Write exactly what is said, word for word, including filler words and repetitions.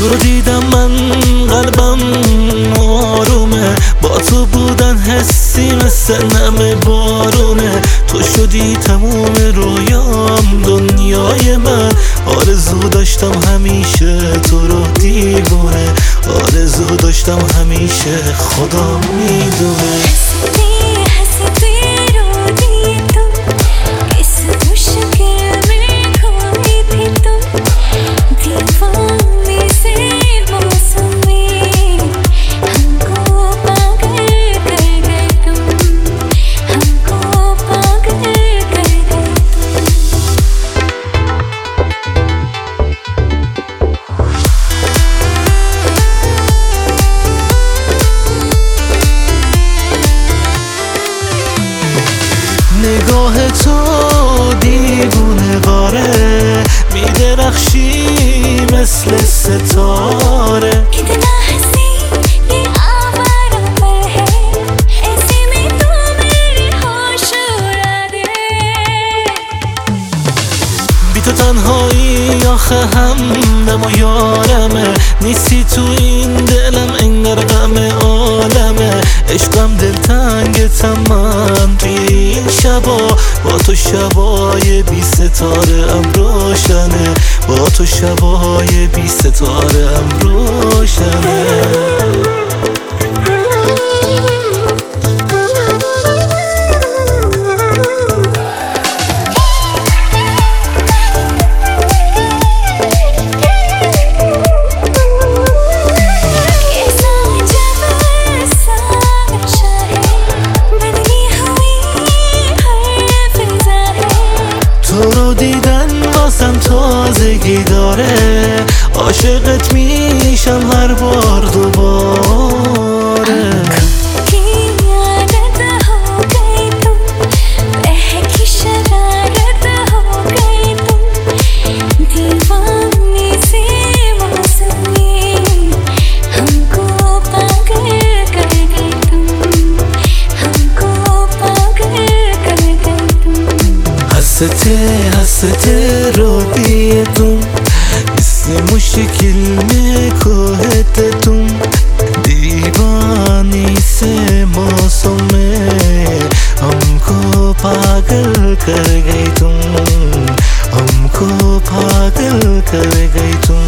تو رو دیدم من قلبم آرومه، با تو بودن حسی مثل نم بارونه. تو شدی تموم رویام دنیای من، آرزو داشتم همیشه تو رو دیوونه، آرزو داشتم همیشه خدا میدونه. نگاه تو دیوونه واره، میدرخشی مثل ستاره. بی تو تنهایی آخه هم دم و یارمه، نیستی تو این دلم انگار غم عالمه. عشقم دلتنگتم من توی این شبا، با تو شبای بی ستاره ام روشنه، با تو شبای بی ستاره ام روشنه. تو رو دیدن واسم تازگی داره، عاشقت میشم هر بار دوباره. हंसते हंसते रो दिए तुम, इस मुश्किल में खोए थे तुम। दीवानी से मौसम में हमको पागल कर गई तुम, हमको पागल कर गई तुम।